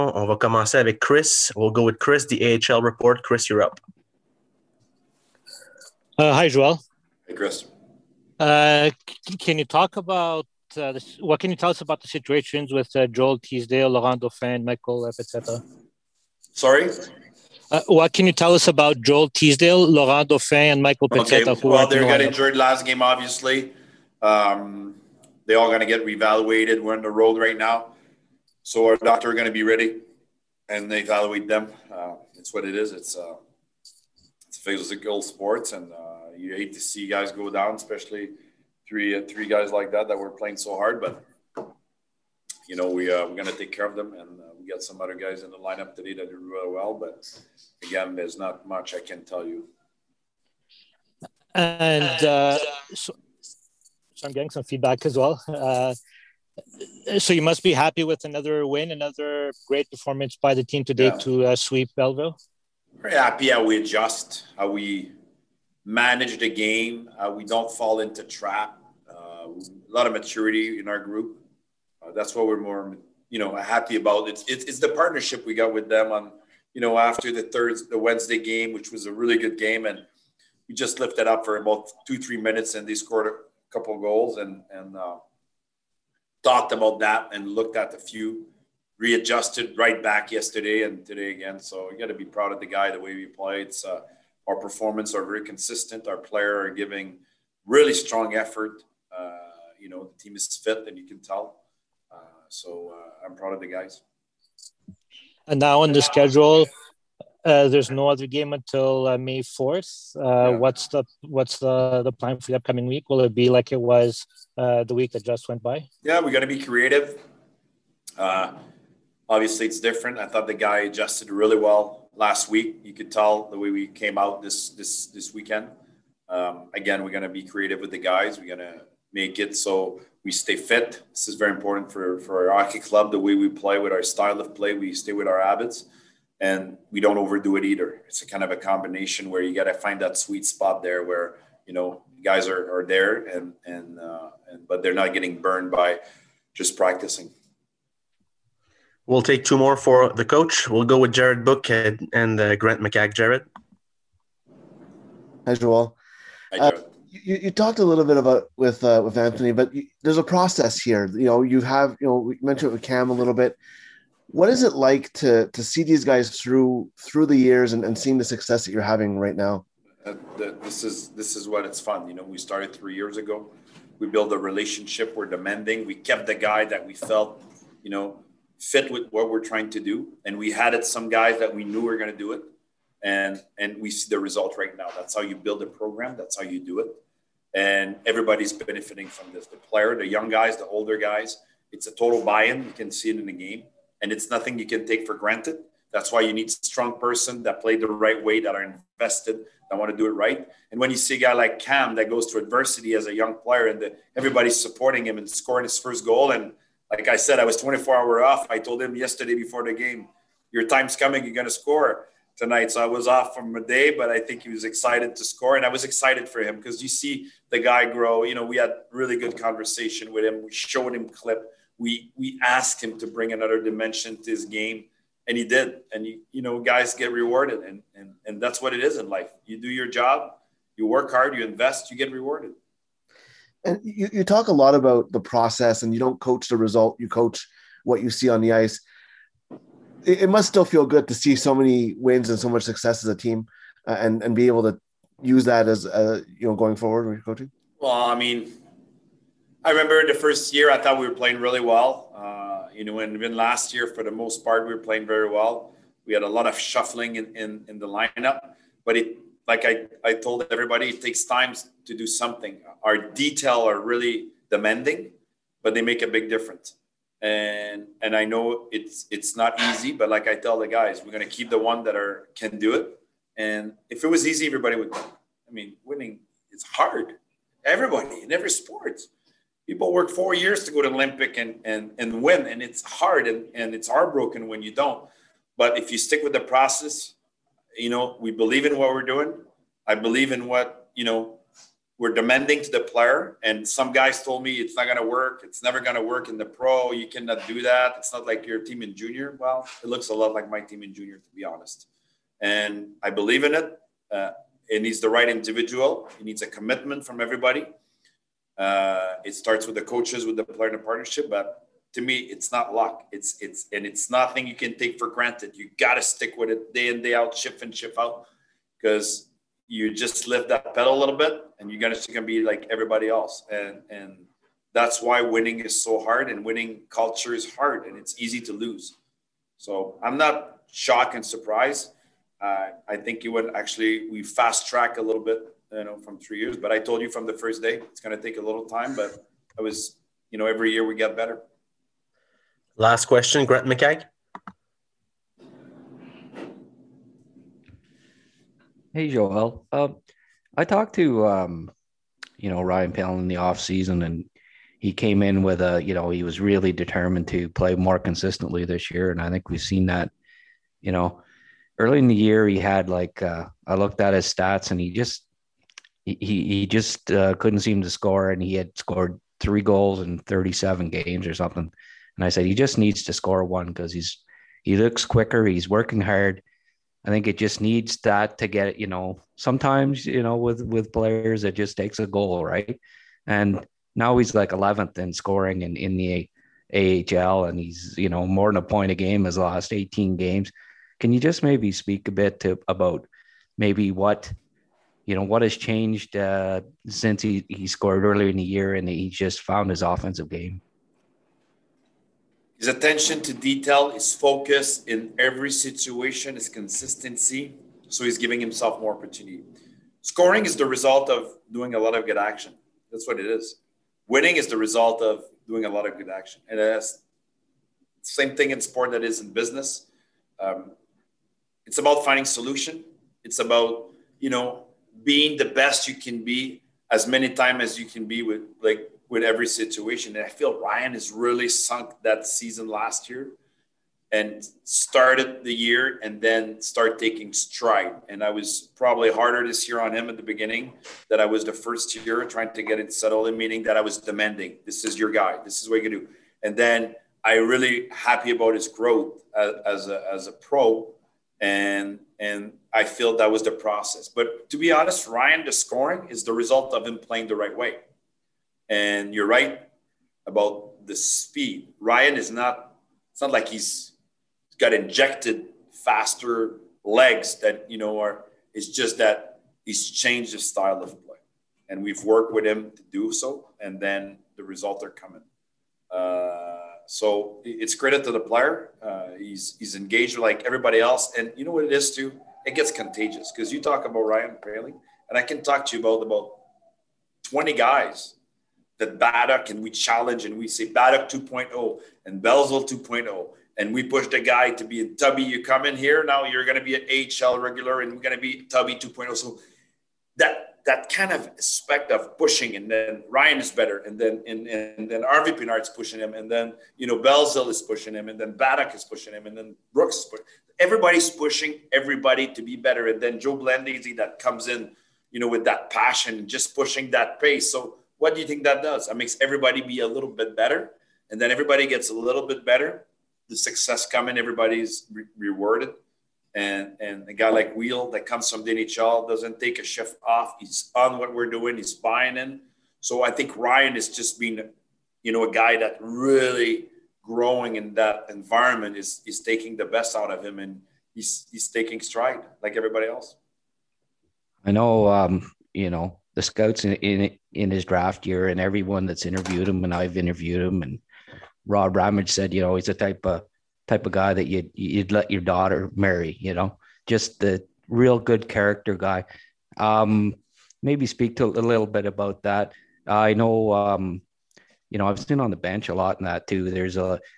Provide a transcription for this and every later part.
On va commencer avec Chris. We'll go with Chris, the AHL report. Chris, you're up. Hi, Joel. Hey, Chris. Can you talk about what can you tell us about the situations with Joel Teasdale, Laurent Dauphin, Michael Pezzetta? Sorry? What can you tell us about Joel Teasdale, Laurent Dauphin, and Michael Pezzetta? Okay. Well, they got injured last game, obviously. They all going to get reevaluated. We're on the road right now. So our doctor are going to be ready, and they evaluate them. It's what it is. It's physical sports, and you hate to see guys go down, especially three guys like that were playing so hard. But we're going to take care of them, and we got some other guys in the lineup today that do really well. But again, there's not much I can tell you. And so I'm getting some feedback as well. So you must be happy with another win, another great performance by the team today to sweep Belleville. Very happy how we adjust, how we manage the game, how we don't fall into trap. A lot of maturity in our group. That's what we're more, happy about. It's the partnership we got with them on, after the Wednesday game, which was a really good game, and we just lifted up for about 2-3 minutes, and they scored a couple of goals, and talked about that and looked at a few, readjusted right back yesterday and today again. So you got to be proud of the guy, the way we play. It's our performance are very consistent. Our player are giving really strong effort. The team is fit, and you can tell. So I'm proud of the guys. And now on the schedule, there's no other game until May 4th. What's the plan for the upcoming week? Will it be like it was the week that just went by? Yeah, we got to be creative. Obviously, it's different. I thought the guy adjusted really well last week. You could tell the way we came out this weekend. Again, we're going to be creative with the guys. We're going to make it so we stay fit. This is very important for our hockey club, the way we play with our style of play. We stay with our habits. And we don't overdo it either. It's a kind of a combination where you got to find that sweet spot there where, guys are there but they're not getting burned by just practicing. We'll take two more for the coach. We'll go with Jared Book and Grant McCack. Jared. Hi, Joel. Hi, Jared. You talked a little bit about with Anthony, but there's a process here. We mentioned it with Cam a little bit. What is it like to see these guys through the years and seeing the success that you're having right now? This is what it's fun. We started 3 years ago. We built a relationship. We're demanding. We kept the guy that we felt, fit with what we're trying to do. And we had some guys that we knew were going to do it. And we see the result right now. That's how you build a program. That's how you do it. And everybody's benefiting from this. The player, the young guys, the older guys. It's a total buy-in. You can see it in the game. And it's nothing you can take for granted. That's why you need a strong person that play the right way, that are invested, that want to do it right. And when you see a guy like Cam that goes through adversity as a young player and everybody's supporting him and scoring his first goal. And like I said, I was 24 hours off. I told him yesterday before the game, your time's coming, you're going to score tonight. So I was off from a day, but I think he was excited to score. And I was excited for him because you see the guy grow. We had really good conversation with him. We showed him clip. We asked him to bring another dimension to his game, and he did. And guys get rewarded, and that's what it is in life. You do your job, you work hard, you invest, you get rewarded. And you talk a lot about the process, and you don't coach the result; you coach what you see on the ice. It must still feel good to see so many wins and so much success as a team, and be able to use that as going forward when you're coaching. Well, I remember the first year I thought we were playing really well. And even last year, for the most part, we were playing very well. We had a lot of shuffling in the lineup. But like I told everybody, it takes time to do something. Our detail are really demanding, but they make a big difference. And I know it's not easy, but like I tell the guys, we're going to keep the one that can do it. And if it was easy, everybody would. Winning is hard. Everybody in every sport. People work 4 years to go to Olympic and win, and it's hard and it's heartbroken when you don't. But if you stick with the process, we believe in what we're doing. I believe in what, we're demanding to the player. And some guys told me it's not going to work. It's never going to work in the pro. You cannot do that. It's not like your team in junior. Well, it looks a lot like my team in junior, to be honest. And I believe in it. It needs the right individual. It needs a commitment from everybody. It starts with the coaches, with the player and the partnership. But to me, it's not luck. It's nothing you can take for granted. You got to stick with it day in, day out, shift in, shift out, because you just lift that pedal a little bit and you're going to be like everybody else. And that's why winning is so hard, and winning culture is hard, and it's easy to lose. So I'm not shocked and surprised. I think we fast track a little bit, from 3 years, but I told you from the first day, it's going to take a little time, but it was, every year we get better. Last question, Grant McCagg. Hey, Joel. I talked to, Ryan Poehling in the off season, and he came in with he was really determined to play more consistently this year. And I think we've seen that, early in the year, he had I looked at his stats, and he just couldn't seem to score. And he had scored 3 goals in 37 games or something. And I said, he just needs to score one, because he looks quicker. He's working hard. I think it just needs that to get, sometimes, with players, it just takes a goal, right? And now he's like 11th in scoring in the AHL, and he's, more than a point a game his last 18 games. Can you just maybe speak a bit about maybe what has changed since he scored earlier in the year and he just found his offensive game? His attention to detail, his focus in every situation, his consistency. So he's giving himself more opportunity. Scoring is the result of doing a lot of good action. That's what it is. Winning is the result of doing a lot of good action. And that's the same thing in sport that is in business. It's about finding solution. It's about, being the best you can be as many times as you can be with every situation. And I feel Ryan has really sunk that season last year and started the year and then start taking stride. And I was probably harder this year on him at the beginning, that I was the first year trying to get it settled in, meaning that I was demanding, this is your guy, this is what you can do. And then I really happy about his growth as a pro. And I feel that was the process. But to be honest, Ryan, the scoring is the result of him playing the right way. And you're right about the speed. Ryan it's not like he's got injected faster legs that, it's just that he's changed his style of play. And we've worked with him to do so. And then the results are coming. So it's credit to the player. He's engaged like everybody else. And you know what it is too? It gets contagious, because you talk about Ryan Poehling, and I can talk to you about 20 guys that Baddock, and we challenge and we say Baddock 2.0 and Belzil 2.0. And we push the guy to be a Tubby. You come in here, now you're going to be an AHL regular, and we're going to be Tubby 2.0. So that kind of aspect of pushing, and then Ryan is better, and then RV Pinard's pushing him, and then Belzil is pushing him, and then Baddock is pushing him, and then Brooks is pushing. Everybody's pushing everybody to be better, and then Joe Blandisi that comes in, with that passion and just pushing that pace. So what do you think that does? That makes everybody be a little bit better, and then everybody gets a little bit better. The success coming, everybody's rewarded. And a guy like Wheel that comes from the NHL doesn't take a shift off. He's on what we're doing. He's buying in. So I think Ryan is just being, a guy that really growing in that environment is taking the best out of him, and he's taking stride like everybody else. I know, the scouts in his draft year, and everyone that's interviewed him, and I've interviewed him, and Rob Ramage said, he's a type of guy that you'd let your daughter marry, just the real good character guy. Maybe speak to a little bit about that. I know, I've seen on the bench a lot in that too. There's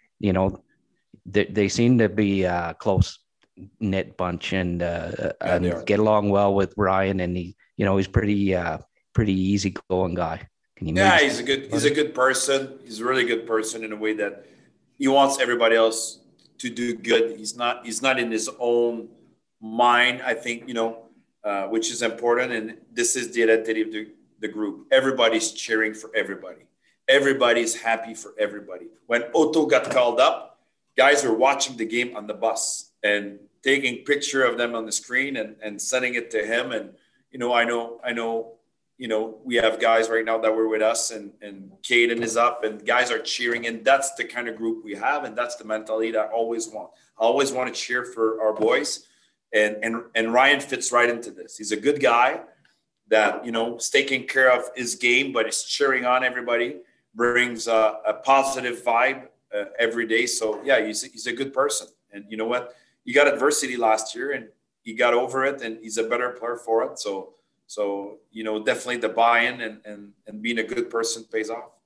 they seem to be a close knit bunch, and get along well with Ryan, and he's pretty easygoing guy. He's a good person. He's a really good person in a way that he wants everybody else to do good. He's not in his own mind, I think, which is important. And this is the identity of the group. Everybody's cheering for everybody. Everybody's happy for everybody. When Otto got called up, guys were watching the game on the bus and taking picture of them on the screen and sending it to him. And, I know, we have guys right now that were with us and Caden is up and guys are cheering. And that's the kind of group we have. And that's the mentality that I always want. I always want to cheer for our boys. And Ryan fits right into this. He's a good guy that, is taking care of his game, but is cheering on everybody, brings a positive vibe every day. So, yeah, he's a good person. And you know what? He got adversity last year and he got over it and he's a better player for it. So definitely the buy-in and being a good person pays off.